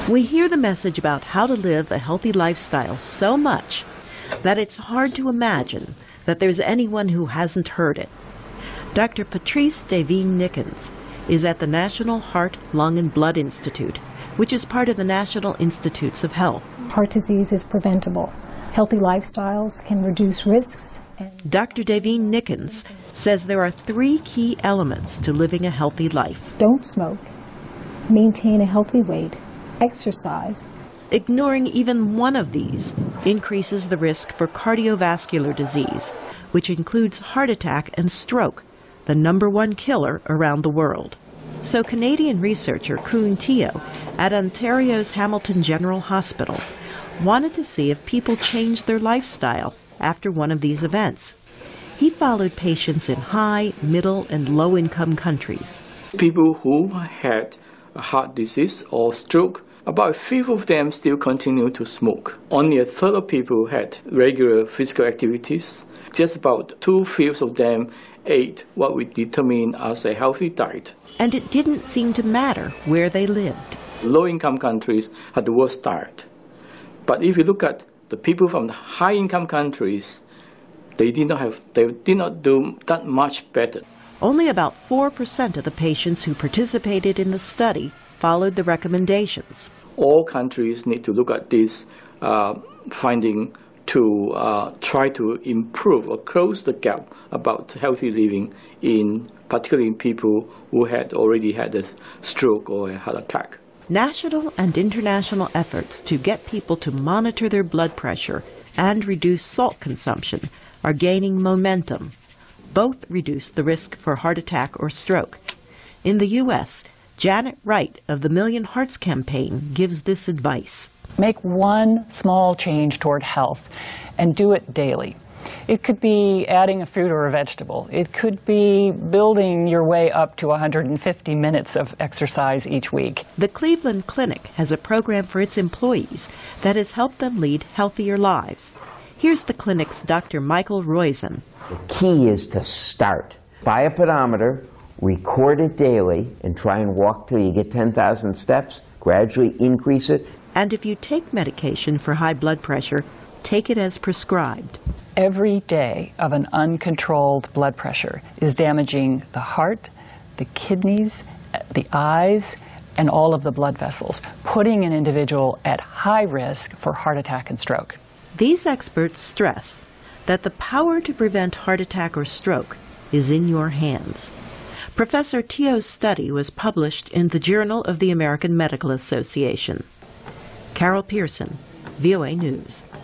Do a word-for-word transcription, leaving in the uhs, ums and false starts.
We hear the message about how to live a healthy lifestyle so much that it's hard to imagine that there's anyone who hasn't heard it. Doctor Patrice Devine-Nickens is at the National Heart, Lung, and Blood Institute, which is part of the National Institutes of Health. Heart disease is preventable. Healthy lifestyles can reduce risks. Doctor Devine-Nickens says there are three key elements to living a healthy life. Don't smoke, maintain a healthy weight, exercise. Ignoring even one of these increases the risk for cardiovascular disease, which includes heart attack and stroke, the number one killer around the world. So Canadian researcher Koon Teo at Ontario's Hamilton General Hospital wanted to see if people changed their lifestyle after one of these events. He followed patients in high, middle, and low-income countries. People who had a heart disease or stroke, about a fifth of them still continue to smoke. Only a third of people had regular physical activities. Just about two-fifths of them ate what we determine as a healthy diet. And it didn't seem to matter where they lived. Low-income countries had the worst diet. But if you look at the people from the high-income countries, they did not have, they did not do that much better. Only about four percent of the patients who participated in the study followed the recommendations. All countries need to look at this uh, finding to uh, try to improve or close the gap about healthy living, in particularly in people who had already had a stroke or a heart attack. National and international efforts to get people to monitor their blood pressure and reduce salt consumption are gaining momentum. Both reduce the risk for heart attack or stroke. In the U S, Janet Wright of the Million Hearts Campaign gives this advice. Make one small change toward health and do it daily. It could be adding a fruit or a vegetable. It could be building your way up to one hundred fifty minutes of exercise each week. The Cleveland Clinic has a program for its employees that has helped them lead healthier lives. Here's the clinic's Doctor Michael Roizen. The key is to start. Buy a pedometer, record it daily, and try and walk till you get ten thousand steps. Gradually increase it. And if you take medication for high blood pressure, take it as prescribed. Every day of an uncontrolled blood pressure is damaging the heart, the kidneys, the eyes, and all of the blood vessels, putting an individual at high risk for heart attack and stroke. These experts stress that the power to prevent heart attack or stroke is in your hands. Professor Teo's study was published in the Journal of the American Medical Association. Carol Pearson, V O A News.